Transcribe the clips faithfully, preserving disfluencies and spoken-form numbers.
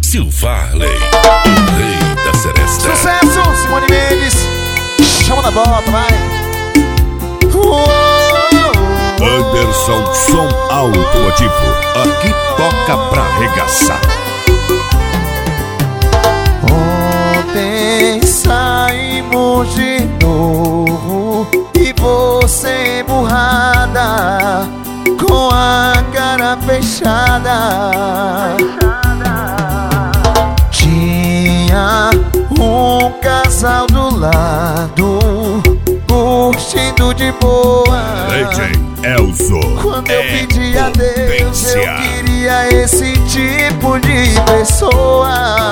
Silvarley, o rei da seresta. Sucesso, Simone Mendes. Chama na bota, vai. Anderson, som automotivo. Aqui toca pra arregaçar. Ontem saímos de novo e você emburrada, com a cara fechada. Tinha um casal do lado, curtindo de boa. D J Elzo. Quando eu é pedi a Deus, eu potência. queria esse tipo de pessoa.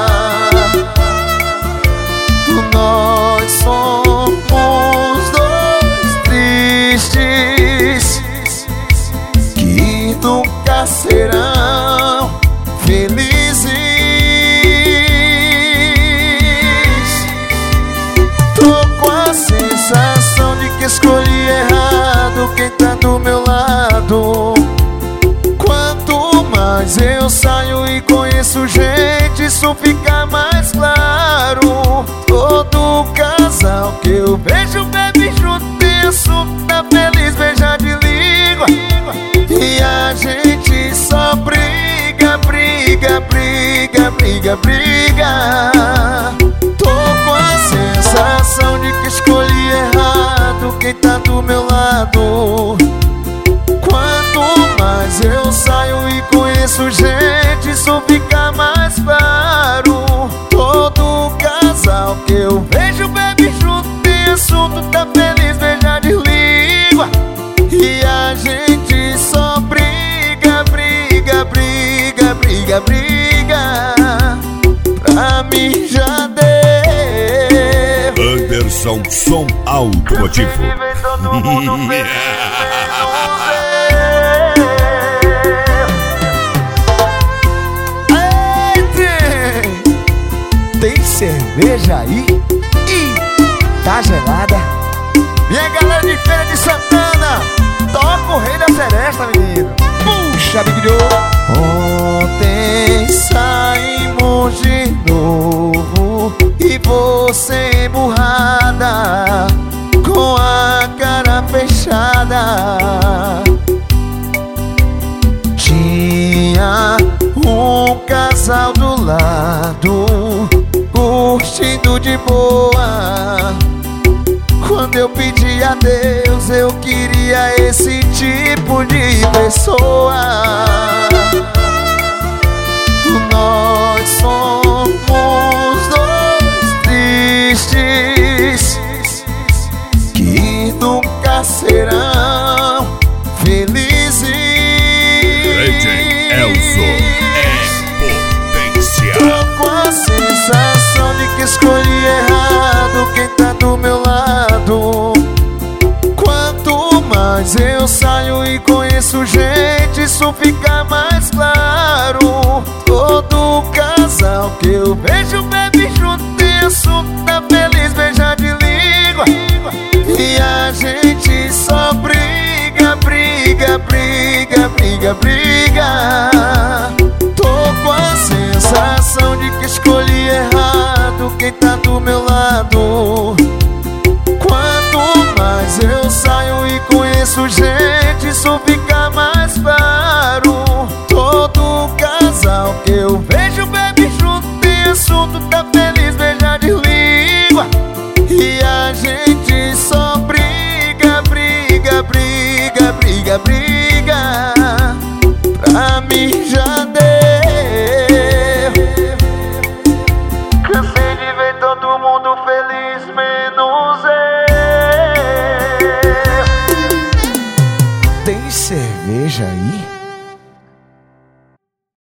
Nós somos dois tristes que nunca serão felizes. Tô com a sensação de que escolhi errado quem tá do meu lado. Quanto mais eu saio e conheço gente, isso fica mais claro. Todo casal que eu vejo bebe junto, tem assunto, tá feliz, beija de língua. E a gente só briga, briga, briga, briga, briga. Tô com a sensação de que escolhi errado quem tá do meu lado. Quanto mais eu saio e conheço gente, isso fica mais claro. Todo casal que eu vejo bebe junto, tem assunto, tá feliz, beija de língua. E a gente só briga, briga, briga, briga, briga. Pra mim já deu. Anderson, som automotivo. Todo mundo feliz, tem cerveja aí? Ih, tá gelada. Minha galera de Feira de Santana, toca o rei da seresta, menino. Puxa, Big Joe. Ontem saímos de novo e você emburrada, com a cara fechada. Tinha um casal do lado, curtindo de boa. Quando eu pedi a Deus, eu queria esse tipo de pessoa. Nós somos dois tristes que nunca serão felizes. D J Elzo é potência. Tô com a sensação de que escolhi errado quem tá do meu lado. Quanto mais eu saio e conheço gente, isso fica mais claro. Todo casal que eu vejo bebe junto, tem assunto, tá feliz, beija de língua. E a gente só briga, briga, briga, briga, briga. Tô com a sensação de que escolhi errado quem tá do meu lado. Quanto mais eu saio e conheço gente, isso fica mais claro. Todo casal que eu vejo bebe junto, tem assunto, tá feliz, beija de língua. E a gente só briga, briga, briga, briga, briga. Pra mim já deu. Cansei de ver todo mundo feliz, menos eu. Tem cerveja aí?